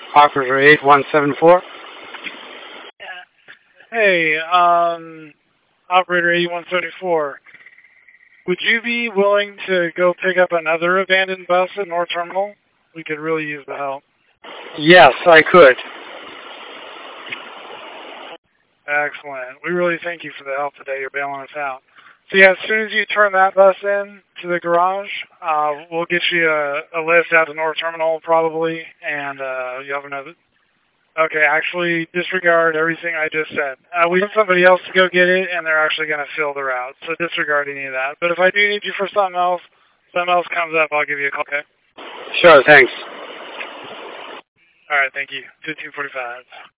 Operator 8174. Hey, Operator 8174. Would you be willing to go pick up another abandoned bus at North Terminal? We could really use the help. Yes, I could. Excellent. We really thank you for the help today. You're bailing us out. So yeah, as soon as you turn that bus in to the garage, we'll get you a lift out to North Terminal probably, and you have another. Okay, actually disregard everything I just said. We have somebody else to go get it, and they're actually going to fill the route, so disregard any of that. But if I do need you for something else comes up, I'll give you a call, okay? Sure, thanks. All right, thank you. 1545.